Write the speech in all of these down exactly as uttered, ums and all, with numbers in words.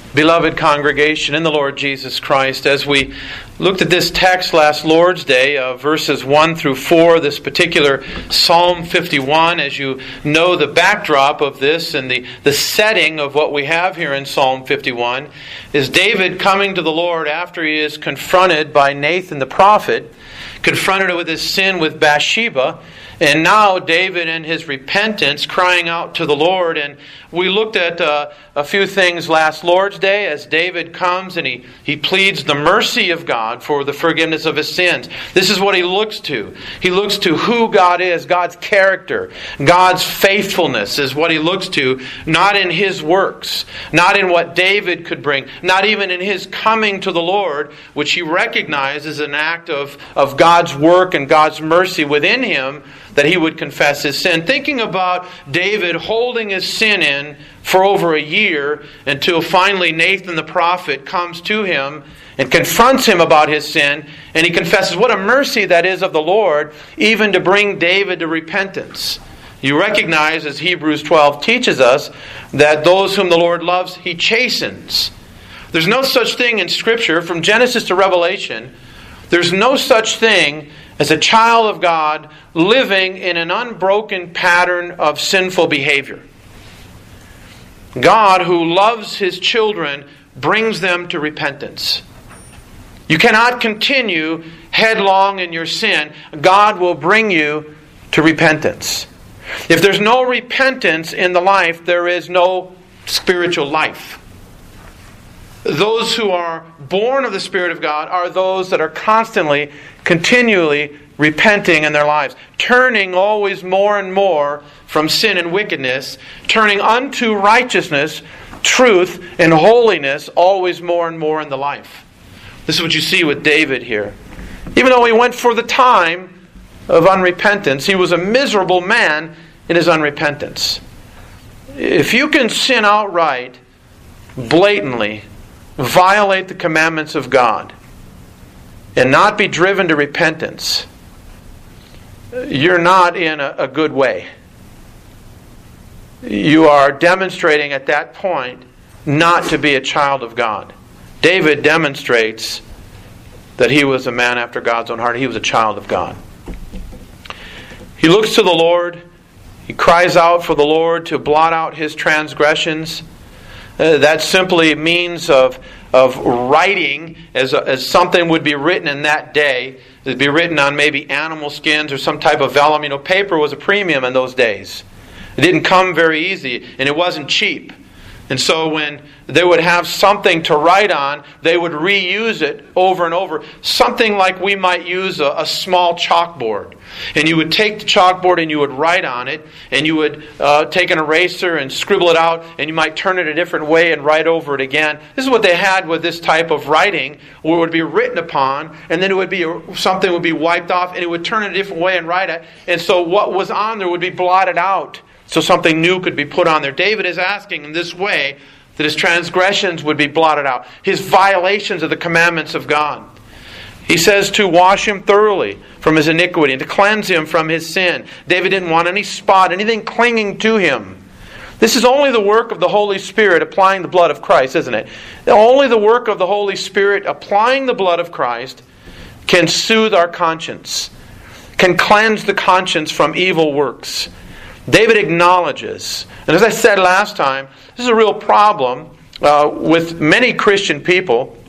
Beloved congregation in the Lord Jesus Christ, as we looked at this text last Lord's Day, uh, verses one through four, this particular Psalm fifty-one, as you know the backdrop of this and the, the setting of what we have here in Psalm fifty-one, is David coming to the Lord after he is confronted by Nathan the prophet, confronted with his sin with Bathsheba, and now David in his repentance crying out to the Lord. And we looked at uh, a few things last Lord's Day as David comes and he, he pleads the mercy of God for the forgiveness of his sins. This is what he looks to. He looks to who God is, God's character, God's faithfulness is what he looks to, not in his works, not in what David could bring, not even in his coming to the Lord, which he recognizes as an act of, of God's work and God's mercy within him, that he would confess his sin. Thinking about David holding his sin in for over a year until finally Nathan the prophet comes to him and confronts him about his sin, and he confesses what a mercy that is of the Lord, even to bring David to repentance. You recognize, as Hebrews twelve teaches us, that those whom the Lord loves, He chastens. There's no such thing in Scripture, from Genesis to Revelation, there's no such thing as a child of God living in an unbroken pattern of sinful behavior. God, who loves His children, brings them to repentance. You cannot continue headlong in your sin. God will bring you to repentance. If there's no repentance in the life, there is no spiritual life. Those who are born of the Spirit of God are those that are constantly, continually repenting in their lives, turning always more and more from sin and wickedness, turning unto righteousness, truth, and holiness always more and more in the life. This is what you see with David here. Even though he went for the time of unrepentance, he was a miserable man in his unrepentance. If you can sin outright, blatantly, violate the commandments of God, and not be driven to repentance, you're not in a, a good way. You are demonstrating at that point not to be a child of God. David demonstrates that he was a man after God's own heart. He was a child of God. He looks to the Lord. He cries out for the Lord to blot out his transgressions. Uh, that simply means of of writing, as, a, as something would be written in that day. It would be written on maybe animal skins or some type of vellum. You know, paper was a premium in those days. It didn't come very easy, and it wasn't cheap. And so when they would have something to write on, they would reuse it over and over. Something like we might use a, a small chalkboard. And you would take the chalkboard and you would write on it, and you would uh, take an eraser and scribble it out, and you might turn it a different way and write over it again. This is what they had with this type of writing, where it would be written upon, and then it would be something would be wiped off, and it would turn it a different way and write it. And so what was on there would be blotted out, so something new could be put on there. David is asking in this way that his transgressions would be blotted out, his violations of the commandments of God. He says to wash him thoroughly from his iniquity and to cleanse him from his sin. David didn't want any spot, anything clinging to him. This is only the work of the Holy Spirit applying the blood of Christ, isn't it? Only the work of the Holy Spirit applying the blood of Christ can soothe our conscience, can cleanse the conscience from evil works. David acknowledges, and as I said last time, this is a real problem uh, with many Christian people,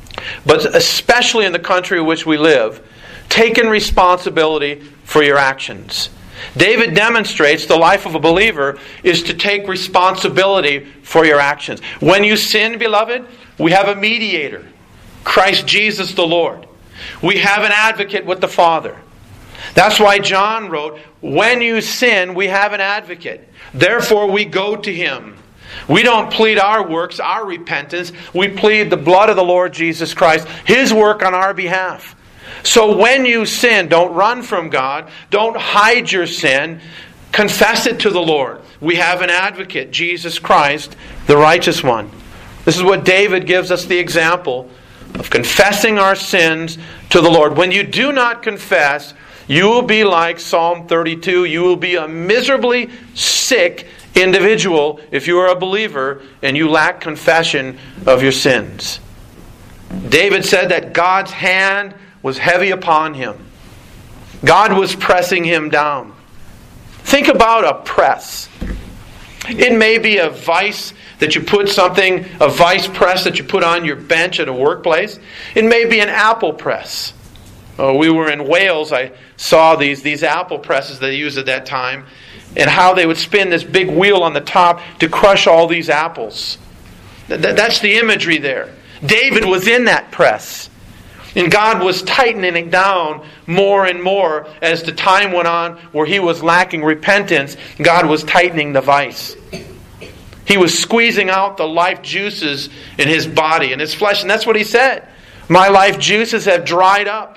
but especially in the country in which we live, taking responsibility for your actions. David demonstrates the life of a believer is to take responsibility for your actions. When you sin, beloved, we have a mediator, Christ Jesus the Lord. We have an advocate with the Father. That's why John wrote, when you sin, we have an advocate. Therefore, we go to Him. We don't plead our works, our repentance. We plead the blood of the Lord Jesus Christ, His work on our behalf. So when you sin, don't run from God. Don't hide your sin. Confess it to the Lord. We have an advocate, Jesus Christ, the righteous one. This is what David gives us the example of confessing our sins to the Lord. When you do not confess, you will be like Psalm thirty-two. You will be a miserably sick, individual if you are a believer and you lack confession of your sins. David said that God's hand was heavy upon him. God was pressing him down. Think about a press. It may be a vice that you put something, a vice press that you put on your bench at a workplace. It may be an apple press. Oh, we were in Wales. I saw these, these apple presses they used at that time, and how they would spin this big wheel on the top to crush all these apples. That's the imagery there. David was in that press. And God was tightening it down more and more as the time went on where he was lacking repentance. God was tightening the vice. He was squeezing out the life juices in his body and his flesh. And that's what he said. My life juices have dried up.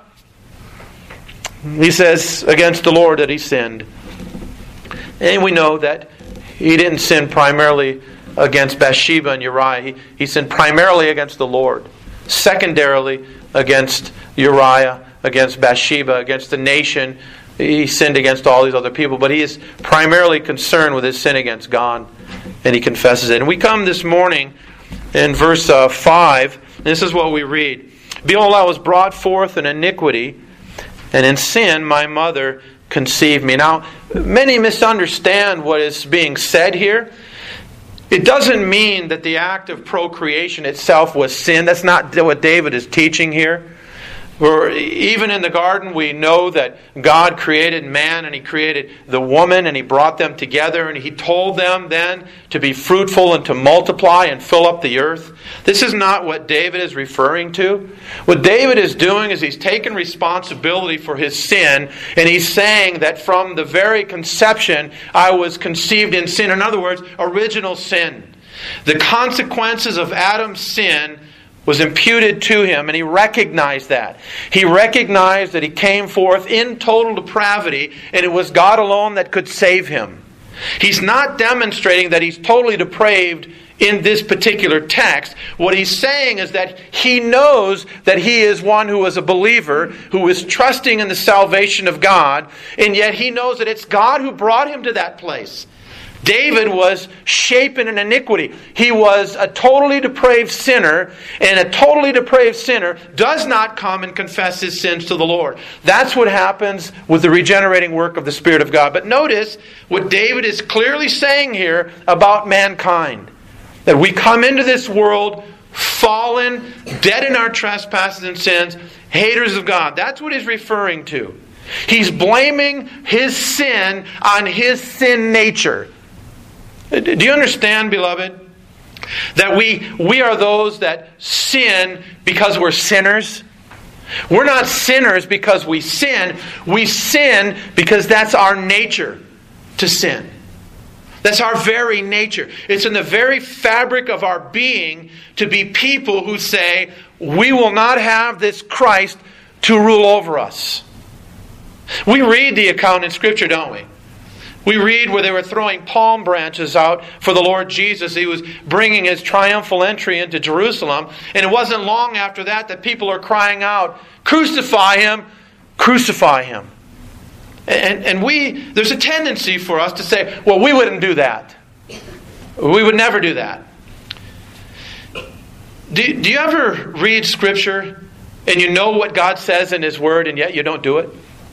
He says against the Lord that he sinned. And we know that he didn't sin primarily against Bathsheba and Uriah. He, he sinned primarily against the Lord. Secondarily, against Uriah, against Bathsheba, against the nation. He sinned against all these other people. But he is primarily concerned with his sin against God. And he confesses it. And we come this morning in verse uh, five. This is what we read. Behold, I was brought forth in iniquity, and in sin my mother conceived me. Now, many misunderstand what is being said here. It doesn't mean that the act of procreation itself was sin. That's not what David is teaching here. Or even in the garden, we know that God created man and He created the woman and He brought them together and He told them then to be fruitful and to multiply and fill up the earth. This is not what David is referring to. What David is doing is he's taken responsibility for his sin, and he's saying that from the very conception I was conceived in sin. In other words, original sin. The consequences of Adam's sin was imputed to him, and he recognized that. He recognized that he came forth in total depravity, and it was God alone that could save him. He's not demonstrating that he's totally depraved in this particular text. What he's saying is that he knows that he is one who is a believer, who is trusting in the salvation of God, and yet he knows that it's God who brought him to that place. David was shapen in iniquity. He was a totally depraved sinner, and a totally depraved sinner does not come and confess his sins to the Lord. That's what happens with the regenerating work of the Spirit of God. But notice what David is clearly saying here about mankind. That we come into this world fallen, dead in our trespasses and sins, haters of God. That's what he's referring to. He's blaming his sin on his sin nature. Do you understand, beloved, that we, we are those that sin because we're sinners? We're not sinners because we sin. We sin because that's our nature to sin. That's our very nature. It's in the very fabric of our being to be people who say, we will not have this Christ to rule over us. We read the account in Scripture, don't we? We read where they were throwing palm branches out for the Lord Jesus. He was bringing His triumphal entry into Jerusalem. And it wasn't long after that that people are crying out, crucify Him, crucify Him. And, and we, there's a tendency for us to say, well, we wouldn't do that. We would never do that. Do, do you ever read Scripture and you know what God says in His Word and yet you don't do it?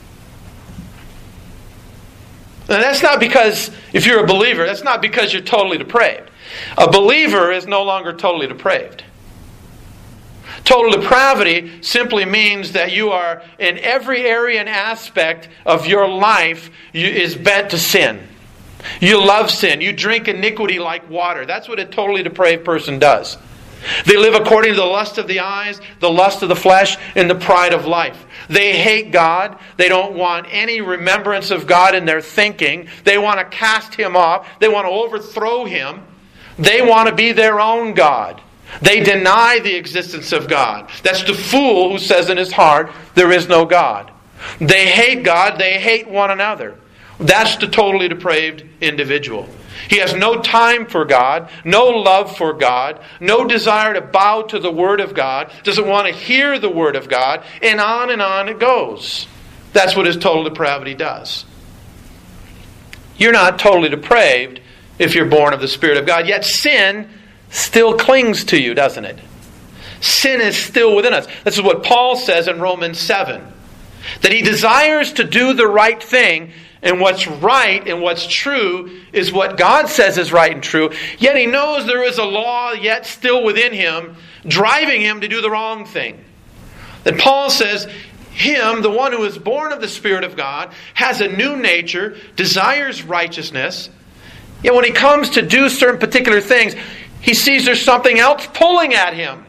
And that's not because, if you're a believer, that's not because you're totally depraved. A believer is no longer totally depraved. Total depravity simply means that you are, in every area and aspect of your life, you, is bent to sin. You love sin. You drink iniquity like water. That's what a totally depraved person does. They live according to the lust of the eyes, the lust of the flesh, and the pride of life. They hate God. They don't want any remembrance of God in their thinking. They want to cast Him off. They want to overthrow Him. They want to be their own God. They deny the existence of God. That's the fool who says in his heart, there is no God. They hate God. They hate one another. That's the totally depraved individual. He has no time for God, no love for God, no desire to bow to the Word of God, doesn't want to hear the Word of God, and on and on it goes. That's what his total depravity does. You're not totally depraved if you're born of the Spirit of God. Yet sin still clings to you, doesn't it? Sin is still within us. This is what Paul says in Romans seven. That he desires to do the right thing, and what's right and what's true is what God says is right and true. Yet he knows there is a law yet still within him, driving him to do the wrong thing. That Paul says, him, the one who is born of the Spirit of God, has a new nature, desires righteousness. Yet when he comes to do certain particular things, he sees there's something else pulling at him,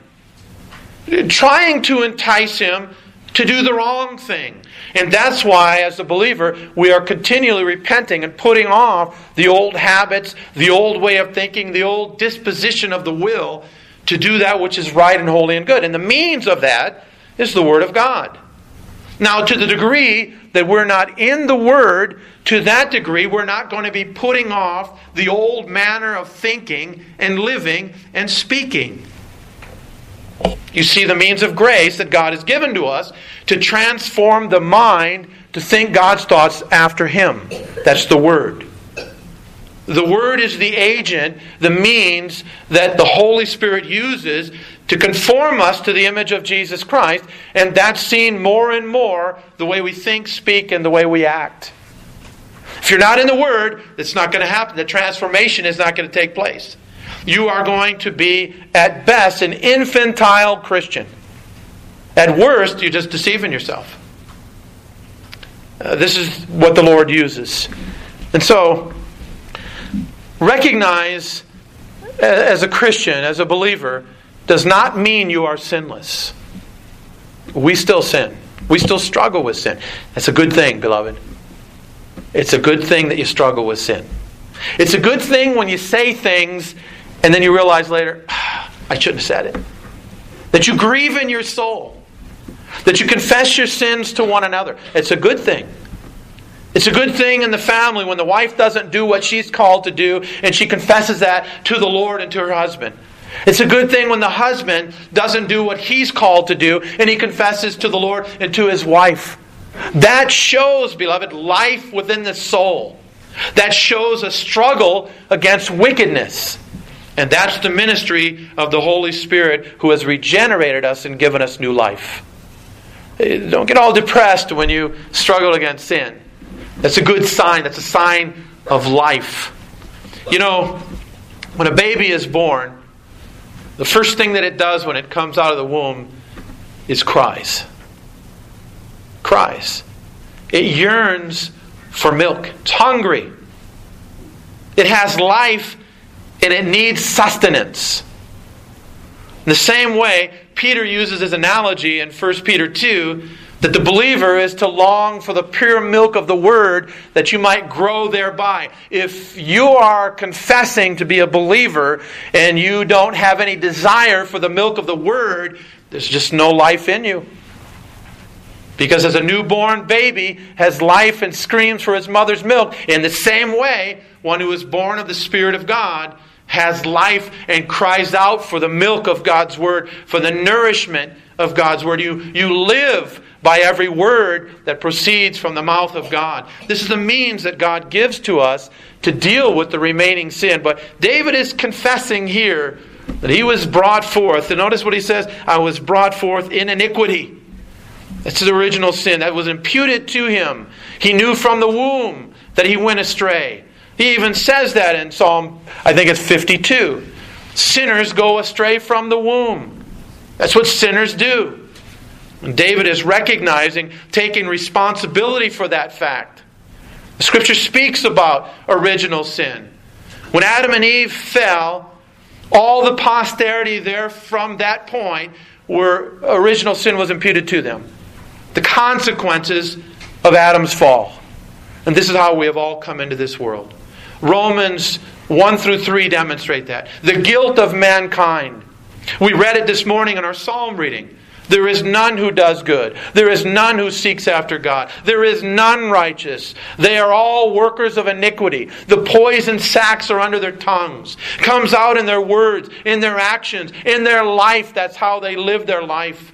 trying to entice him to do the wrong thing. And that's why, as a believer, we are continually repenting and putting off the old habits, the old way of thinking, the old disposition of the will to do that which is right and holy and good. And the means of that is the Word of God. Now, to the degree that we're not in the Word, to that degree we're not going to be putting off the old manner of thinking and living and speaking. You see the means of grace that God has given to us to transform the mind to think God's thoughts after Him. That's the Word. The Word is the agent, the means that the Holy Spirit uses to conform us to the image of Jesus Christ, and that's seen more and more the way we think, speak, and the way we act. If you're not in the Word, it's not going to happen. The transformation is not going to take place. You are going to be, at best, an infantile Christian. At worst, you're just deceiving yourself. Uh, this is what the Lord uses. And so, recognize as a Christian, as a believer, does not mean you are sinless. We still sin. We still struggle with sin. That's a good thing, beloved. It's a good thing that you struggle with sin. It's a good thing when you say things and then you realize later, ah, I shouldn't have said it. That you grieve in your soul. That you confess your sins to one another. It's a good thing. It's a good thing in the family when the wife doesn't do what she's called to do and she confesses that to the Lord and to her husband. It's a good thing when the husband doesn't do what he's called to do and he confesses to the Lord and to his wife. That shows, beloved, life within the soul. That shows a struggle against wickedness. And that's the ministry of the Holy Spirit who has regenerated us and given us new life. Don't get all depressed when you struggle against sin. That's a good sign. That's a sign of life. You know, when a baby is born, the first thing that it does when it comes out of the womb is cries. Cries. It yearns for milk. It's hungry. It has life and it needs sustenance. In the same way, Peter uses his analogy in First Peter two that the believer is to long for the pure milk of the Word that you might grow thereby. If you are confessing to be a believer and you don't have any desire for the milk of the Word, there's just no life in you. Because as a newborn baby has life and screams for his mother's milk, in the same way, one who is born of the Spirit of God has life and cries out for the milk of God's Word, for the nourishment of God's Word. You, you live by every word that proceeds from the mouth of God. This is the means that God gives to us to deal with the remaining sin. But David is confessing here that he was brought forth. And notice what he says, I was brought forth in iniquity. That's the original sin that was imputed to him. He knew from the womb that he went astray. He even says that in Psalm, I think it's fifty-two. Sinners go astray from the womb. That's what sinners do. And David is recognizing, taking responsibility for that fact. The Scripture speaks about original sin. When Adam and Eve fell, all the posterity there from that point where original sin was imputed to them. The consequences of Adam's fall. And this is how we have all come into this world. Romans one through three demonstrate that. The guilt of mankind. We read it this morning in our psalm reading. There is none who does good. There is none who seeks after God. There is none righteous. They are all workers of iniquity. The poison sacs are under their tongues. Comes out in their words, in their actions, in their life. That's how they live their life.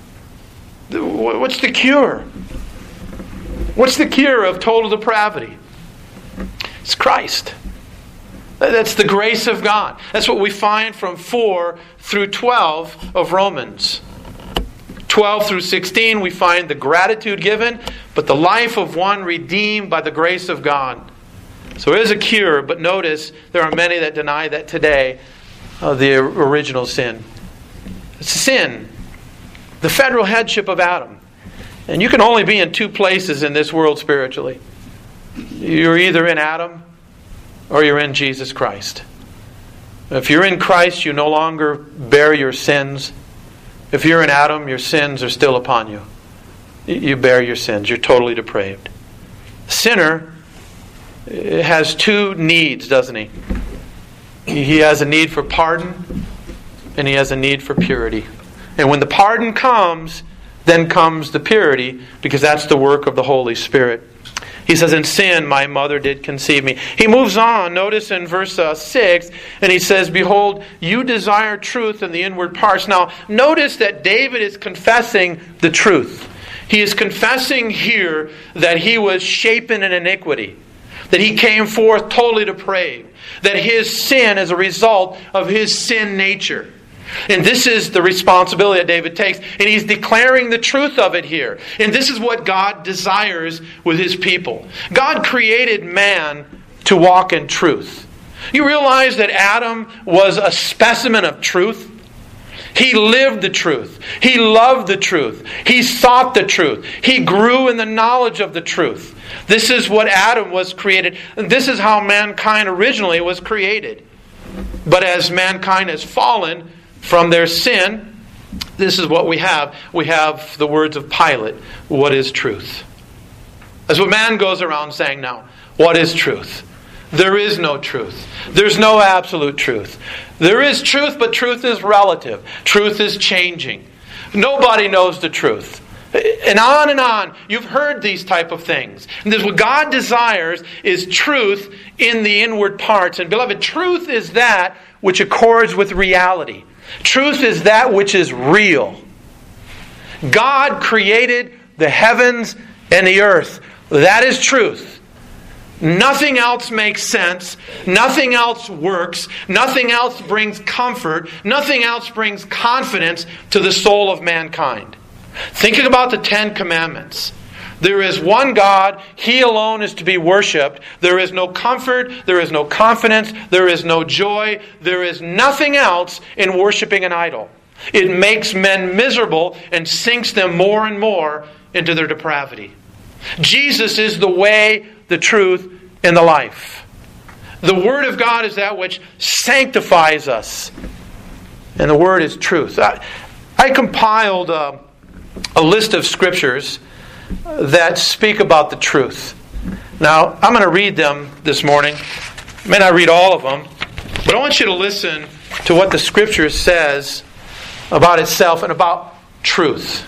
What's the cure? What's the cure of total depravity? It's Christ. That's the grace of God. That's what we find from four through twelve of Romans. twelve through sixteen, we find the gratitude given, but the life of one redeemed by the grace of God. So it is a cure, but notice there are many that deny that today of the original sin. It's sin. The federal headship of Adam. And you can only be in two places in this world spiritually. You're either in Adam or you're in Jesus Christ. If you're in Christ, you no longer bear your sins. If you're in Adam, your sins are still upon you. You bear your sins. You're totally depraved. Sinner has two needs, doesn't he? He has a need for pardon, and he has a need for purity. And when the pardon comes, then comes the purity, because that's the work of the Holy Spirit. He says, in sin my mother did conceive me. He moves on, notice in verse uh, six, and he says, behold, you desire truth in the inward parts. Now, notice that David is confessing the truth. He is confessing here that he was shapen in iniquity, that he came forth totally depraved, that his sin is a result of his sin nature. And this is the responsibility that David takes. And he's declaring the truth of it here. And this is what God desires with His people. God created man to walk in truth. You realize that Adam was a specimen of truth? He lived the truth. He loved the truth. He sought the truth. He grew in the knowledge of the truth. This is what Adam was created. And this is how mankind originally was created. But as mankind has fallen from their sin, this is what we have. We have the words of Pilate. What is truth? That's what man goes around saying now. What is truth? There is no truth. There's no absolute truth. There is truth, but truth is relative. Truth is changing. Nobody knows the truth. And on and on. You've heard these type of things. And this, what God desires is truth in the inward parts. And beloved, truth is that which accords with reality. Truth is that which is real. God created the heavens and the earth. That is truth. Nothing else makes sense. Nothing else works. Nothing else brings comfort. Nothing else brings confidence to the soul of mankind. Thinking about the Ten Commandments. There is one God. He alone is to be worshipped. There is no comfort. There is no confidence. There is no joy. There is nothing else in worshiping an idol. It makes men miserable and sinks them more and more into their depravity. Jesus is the way, the truth, and the life. The Word of God is that which sanctifies us. And the Word is truth. I, I compiled a, a list of scriptures that speak about the truth. Now, I'm going to read them this morning. I may not read all of them, but I want you to listen to what the Scripture says about itself and about truth.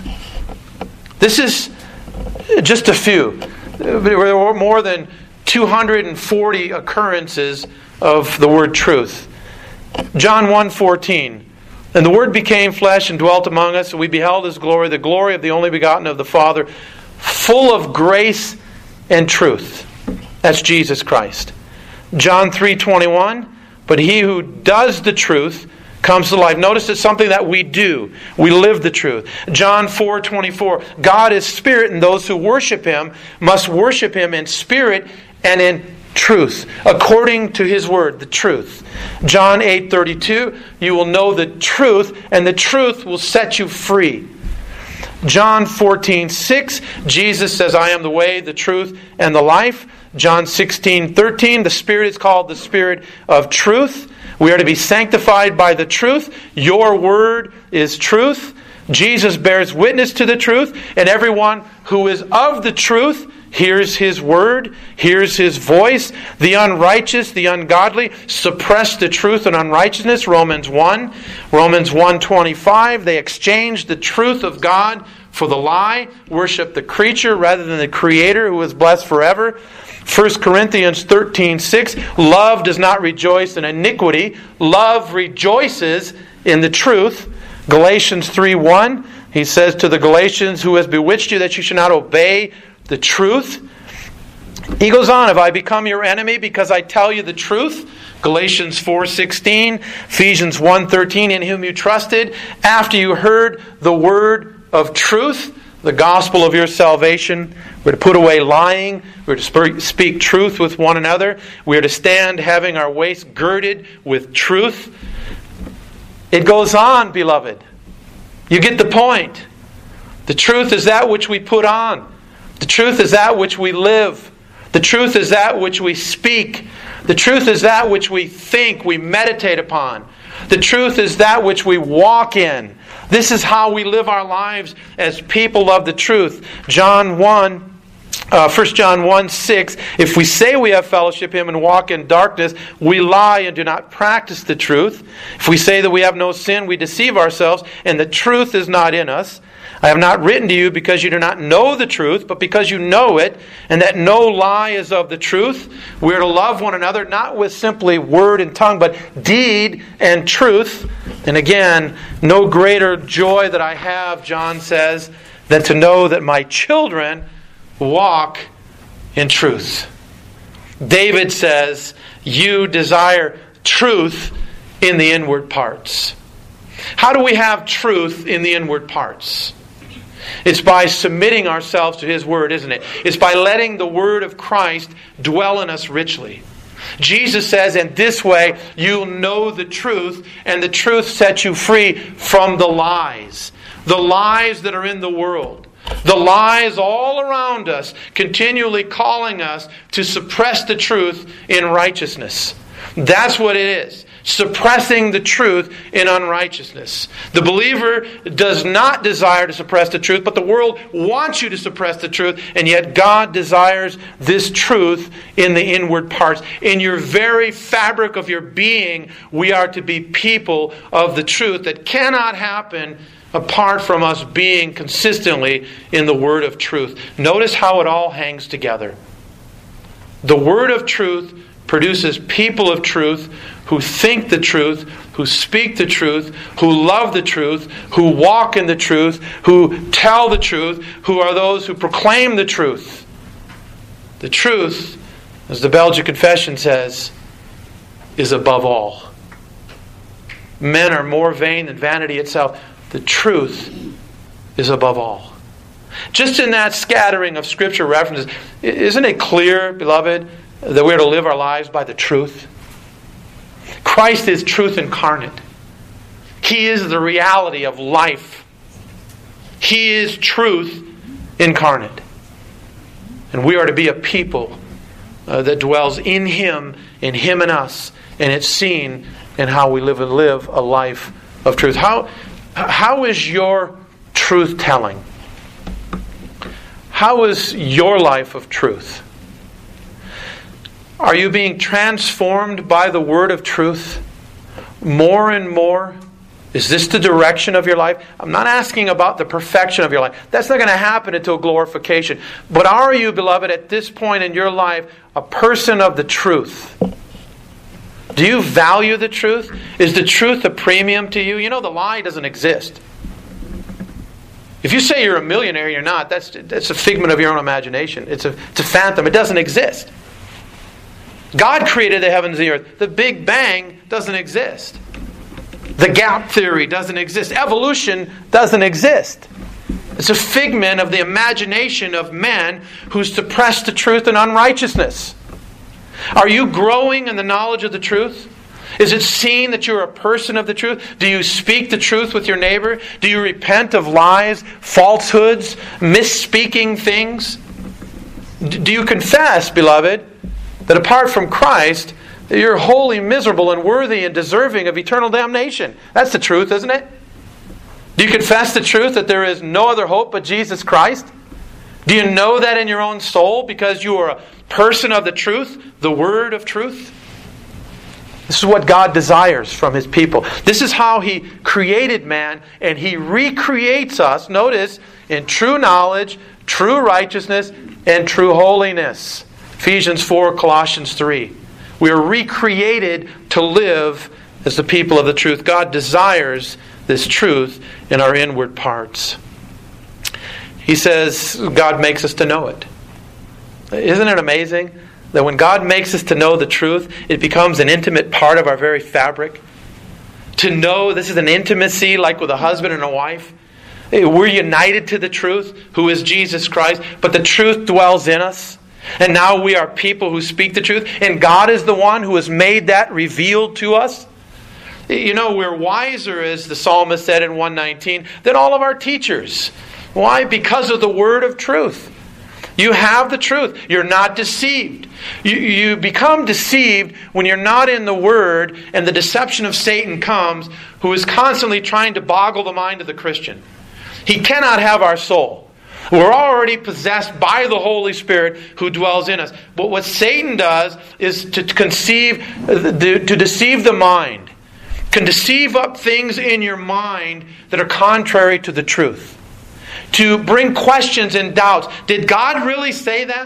This is just a few. There were more than two hundred forty occurrences of the word truth. John one fourteen. And the Word became flesh and dwelt among us, and we beheld His glory, the glory of the only begotten of the Father, full of grace and truth. That's Jesus Christ. John three twenty-one. But he who does the truth comes to life. Notice it's something that we do. We live the truth. John four twenty-four. God is spirit, and those who worship Him must worship Him in spirit and in truth, according to His word, the truth. John eight thirty-two. You will know the truth, and the truth will set you free. John fourteen six. Jesus says, I am the way, the truth, and the life. John sixteen thirteen. The Spirit is called the Spirit of truth. We are to be sanctified by the truth. Your word is truth. Jesus bears witness to the truth, and everyone who is of the truth hears His word, hears His voice. The unrighteous, the ungodly, suppress the truth and unrighteousness. Romans one. Romans one twenty-five. They exchange the truth of God for the lie, worship the creature rather than the Creator who is blessed forever. First Corinthians thirteen six. Love does not rejoice in iniquity. Love rejoices in the truth. Galatians three one. He says to the Galatians, who has bewitched you that you should not obey the truth. He goes on, have I become your enemy because I tell you the truth? Galatians four sixteen, Ephesians one thirteen, in whom you trusted, after you heard the word of truth, the gospel of your salvation. We're to put away lying. We're to speak truth with one another. We're to stand having our waist girded with truth. It goes on, beloved. You get the point. The truth is that which we put on. The truth is that which we live. The truth is that which we speak. The truth is that which we think, we meditate upon. The truth is that which we walk in. This is how we live our lives as people of the truth. John one, uh, First John one six, if we say we have fellowship with Him and walk in darkness, we lie and do not practice the truth. If we say that we have no sin, we deceive ourselves, and the truth is not in us. I have not written to you because you do not know the truth, but because you know it, and that no lie is of the truth. We are to love one another, not with simply word and tongue, but deed and truth. And again, no greater joy that I have, John says, than to know that my children walk in truth. David says, you desire truth in the inward parts. How do we have truth in the inward parts? It's by submitting ourselves to His Word, isn't it? It's by letting the Word of Christ dwell in us richly. Jesus says, in this way, you'll know the truth, and the truth sets you free from the lies. The lies that are in the world. The lies all around us, continually calling us to suppress the truth in righteousness. That's what it is. Suppressing the truth in unrighteousness. The believer does not desire to suppress the truth, but the world wants you to suppress the truth, and yet God desires this truth in the inward parts. In your very fabric of your being, we are to be people of the truth. That cannot happen apart from us being consistently in the Word of truth. Notice how it all hangs together. The Word of truth produces people of truth who think the truth, who speak the truth, who love the truth, who walk in the truth, who tell the truth, who are those who proclaim the truth. The truth, as the Belgian Confession says, is above all. Men are more vain than vanity itself. The truth is above all. Just in that scattering of Scripture references, isn't it clear, beloved, that we're to live our lives by the truth? Christ is truth incarnate. He is the reality of life. He is truth incarnate. And we are to be a people uh, that dwells in Him, in Him and us, and it's seen in how we live and live a life of truth. How, how is your truth telling? How is your life of truth? Are you being transformed by the word of truth more and more? Is this the direction of your life? I'm not asking about the perfection of your life. That's not going to happen until glorification. But are you, beloved, at this point in your life, a person of the truth? Do you value the truth? Is the truth a premium to you? You know, the lie doesn't exist. If you say you're a millionaire, you're not. That's, that's a figment of your own imagination. It's a, it's a phantom. It doesn't exist. God created the heavens and the earth. The Big Bang doesn't exist. The gap theory doesn't exist. Evolution doesn't exist. It's a figment of the imagination of men who suppress the truth in unrighteousness. Are you growing in the knowledge of the truth? Is it seen that you're a person of the truth? Do you speak the truth with your neighbor? Do you repent of lies, falsehoods, misspeaking things? Do you confess, beloved, that apart from Christ, you're wholly miserable and worthy and deserving of eternal damnation? That's the truth, isn't it? Do you confess the truth that there is no other hope but Jesus Christ? Do you know that in your own soul because you are a person of the truth, the word of truth? This is what God desires from His people. This is how He created man, and He recreates us, notice, in true knowledge, true righteousness, and true holiness. Ephesians four, Colossians three. We are recreated to live as the people of the truth. God desires this truth in our inward parts. He says God makes us to know it. Isn't it amazing That when God makes us to know the truth, it becomes an intimate part of our very fabric. To know this is an intimacy like with a husband and a wife. We're united to the truth, who is Jesus Christ, but the truth dwells in us. And now we are people who speak the truth, and God is the one who has made that revealed to us. You know, we're wiser, as the psalmist said in one nineteen, than all of our teachers. Why? Because of the word of truth. You have the truth. You're not deceived. You, you become deceived when you're not in the Word and the deception of Satan comes, who is constantly trying to boggle the mind of the Christian. He cannot have our soul. We're already possessed by the Holy Spirit who dwells in us. But what Satan does is to conceive, to deceive the mind. Can deceive up things in your mind that are contrary to the truth. To bring questions and doubts. Did God really say that?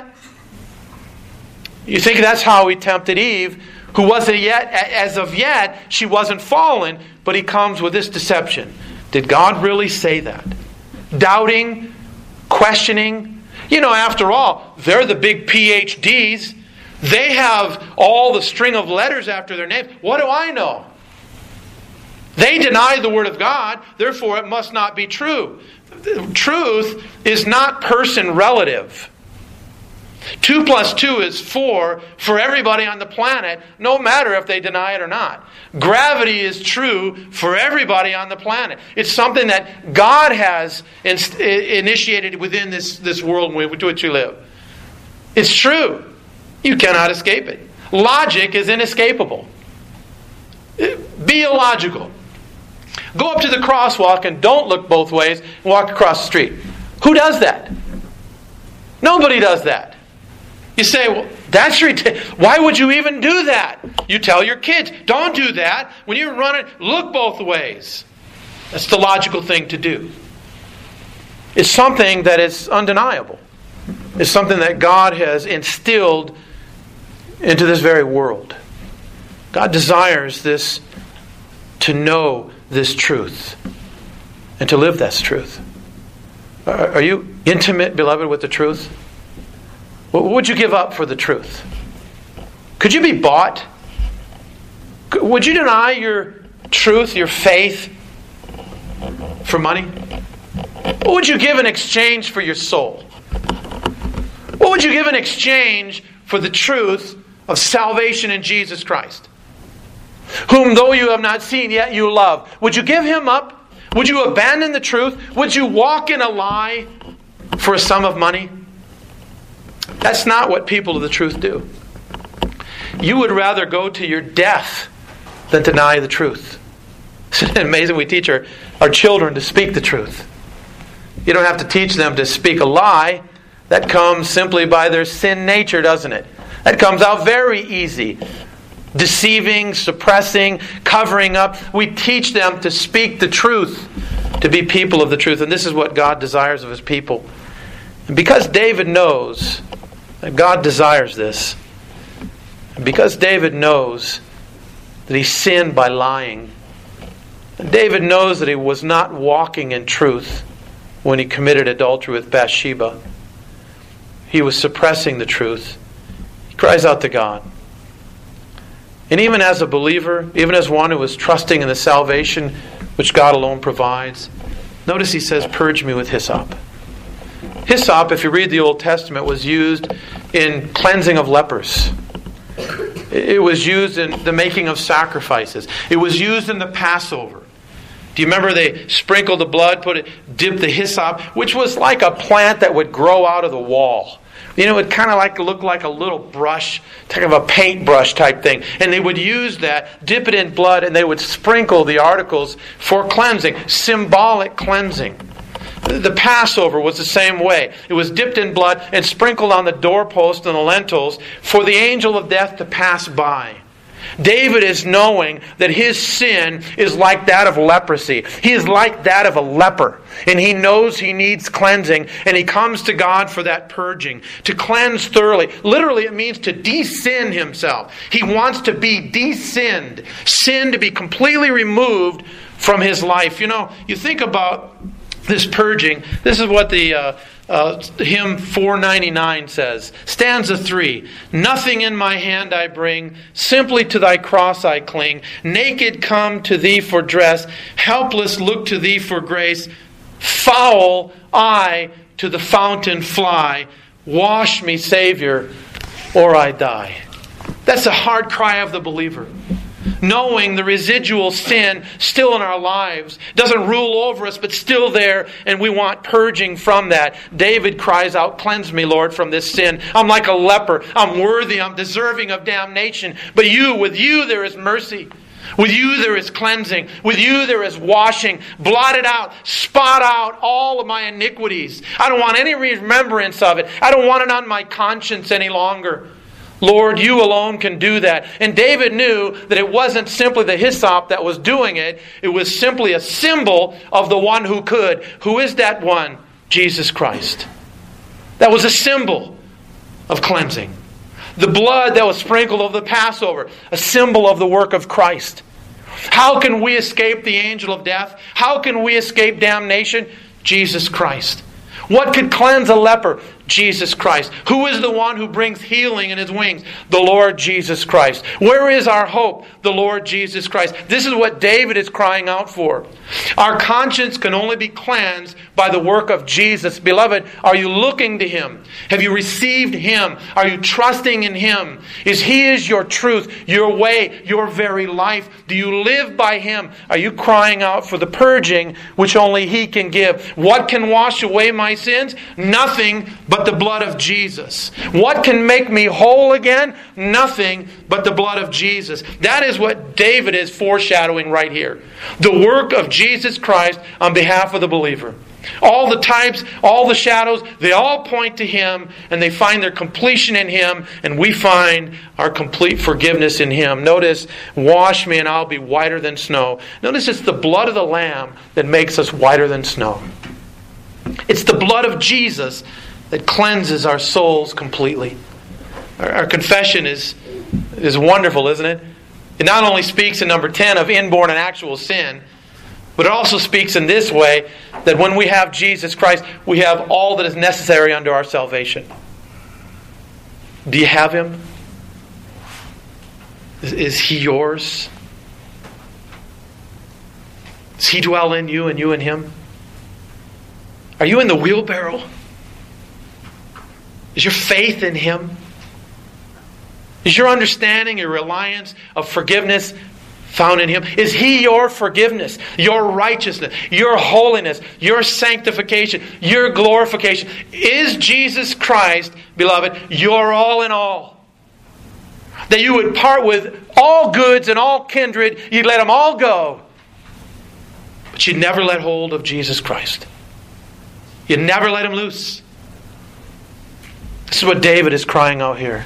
You think that's how He tempted Eve, who wasn't yet, as of yet, she wasn't fallen, but He comes with this deception. Did God really say that? Doubting, questioning. You know, after all, they're the big P H Ds. They have all the string of letters after their names. What do I know? They deny the Word of God, therefore it must not be true. Truth is not person relative. Two plus two is four for everybody on the planet, no matter if they deny it or not. Gravity is true for everybody on the planet. It's something that God has initiated within this, this world in which we live. It's true. You cannot escape it. Logic is inescapable. Be illogical. Go up to the crosswalk and don't look both ways and walk across the street. Who does that? Nobody does that. You say, well, that's ridiculous. Why would you even do that? You tell your kids, don't do that. When you're running, look both ways. That's the logical thing to do. It's something that is undeniable. It's something that God has instilled into this very world. God desires this, to know this truth and to live this truth. Are you intimate, beloved, with the truth? What would you give up for the truth? Could you be bought? Would you deny your truth, your faith, for money? What would you give in exchange for your soul? What would you give in exchange for the truth of salvation in Jesus Christ? Whom though you have not seen, yet you love. Would you give Him up? Would you abandon the truth? Would you walk in a lie for a sum of money? That's not what people of the truth do. You would rather go to your death than deny the truth. Isn't it amazing? We teach our, our children to speak the truth. You don't have to teach them to speak a lie. That comes simply by their sin nature, doesn't it? That comes out very easy. Deceiving, suppressing, covering up. We teach them to speak the truth, to be people of the truth. And this is what God desires of His people. And because David knows that God desires this, and because David knows that he sinned by lying, and David knows that he was not walking in truth when he committed adultery with Bathsheba, he was suppressing the truth. He cries out to God. And even as a believer, even as one who is trusting in the salvation which God alone provides, notice he says, purge me with hyssop. Hyssop, if you read the Old Testament, was used in cleansing of lepers. It was used in the making of sacrifices. It was used in the Passover. Do you remember they sprinkled the blood, put it, dipped the hyssop, which was like a plant that would grow out of the wall. You know, it would kind of like look like a little brush, kind of a paintbrush type thing. And they would use that, dip it in blood, and they would sprinkle the articles for cleansing, symbolic cleansing. The Passover was the same way. It was dipped in blood and sprinkled on the doorpost and the lintels for the angel of death to pass by. David is knowing that his sin is like that of leprosy. He is like that of a leper. And he knows he needs cleansing. And he comes to God for that purging. To cleanse thoroughly. Literally it means to de-sin himself. He wants to be de-sinned. Sin to be completely removed from his life. You know, you think about this purging, this is what the uh, uh, hymn four ninety-nine says. Stanza three. Nothing in my hand I bring, simply to thy cross I cling. Naked come to thee for dress, helpless look to thee for grace. Foul I to the fountain fly. Wash me, Savior, or I die. That's a hard cry of the believer. Knowing the residual sin still in our lives doesn't rule over us, but still there, and we want purging from that. David cries out, "Cleanse me, Lord, from this sin. I'm like a leper. I'm worthy. I'm deserving of damnation. But you, with you there is mercy. With you there is cleansing. With you there is washing. Blot it out. Spot out all of my iniquities. I don't want any remembrance of it. I don't want it on my conscience any longer. Lord, you alone can do that." And David knew that it wasn't simply the hyssop that was doing it. It was simply a symbol of the one who could. Who is that one? Jesus Christ. That was a symbol of cleansing. The blood that was sprinkled over the Passover, a symbol of the work of Christ. How can we escape the angel of death? How can we escape damnation? Jesus Christ. What could cleanse a leper? Jesus Christ. Who is the one who brings healing in His wings? The Lord Jesus Christ. Where is our hope? The Lord Jesus Christ. This is what David is crying out for. Our conscience can only be cleansed by the work of Jesus. Beloved, are you looking to Him? Have you received Him? Are you trusting in Him? Is He is your truth, your way, your very life? Do you live by Him? Are you crying out for the purging which only He can give? What can wash away my sins? Nothing but the blood of Jesus. What can make me whole again? Nothing but the blood of Jesus. That is what David is foreshadowing right here. The work of Jesus Christ on behalf of the believer. All the types, all the shadows, they all point to Him, and they find their completion in Him, and we find our complete forgiveness in Him. Notice, wash me and I'll be whiter than snow. Notice it's the blood of the Lamb that makes us whiter than snow. It's the blood of Jesus that cleanses our souls completely. Our, our confession is, is wonderful, isn't it? It not only speaks in number ten of inborn and actual sin, but it also speaks in this way that when we have Jesus Christ, we have all that is necessary unto our salvation. Do you have Him? Is, is He yours? Does He dwell in you and you in Him? Are you in the wheelbarrow? Is your faith in Him? Is your understanding, your reliance of forgiveness found in Him? Is He your forgiveness, your righteousness, your holiness, your sanctification, your glorification? Is Jesus Christ, beloved, your all in all? That you would part with all goods and all kindred, you'd let them all go, but you'd never let hold of Jesus Christ. You'd never let Him loose. This is what David is crying out here.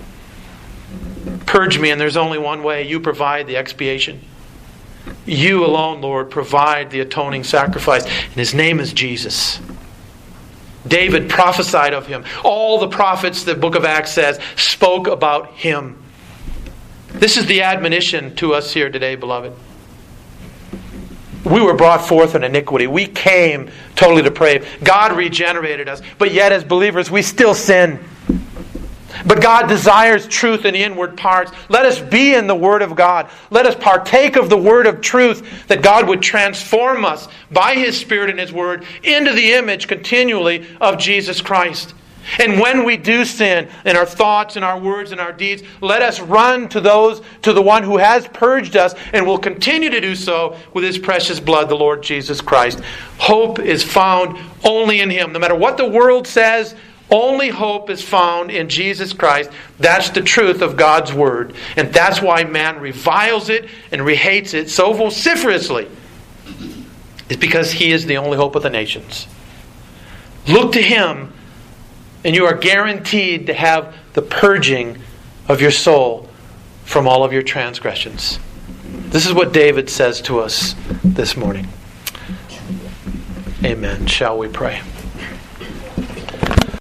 Purge me, and there's only one way. You provide the expiation. You alone, Lord, provide the atoning sacrifice. And His name is Jesus. David prophesied of Him. All the prophets, the book of Acts says, spoke about Him. This is the admonition to us here today, beloved. We were brought forth in iniquity. We came totally depraved. God regenerated us. But yet as believers, we still sin. But God desires truth in the inward parts. Let us be in the Word of God. Let us partake of the Word of truth, that God would transform us by His Spirit and His Word into the image continually of Jesus Christ. And when we do sin in our thoughts and our words and our deeds, let us run to those, to the one who has purged us and will continue to do so with His precious blood, the Lord Jesus Christ. Hope is found only in Him. No matter what the world says, only hope is found in Jesus Christ. That's the truth of God's Word. And that's why man reviles it and rehates it so vociferously. It's because He is the only hope of the nations. Look to Him, and you are guaranteed to have the purging of your soul from all of your transgressions. This is what David says to us this morning. Amen. Shall we pray?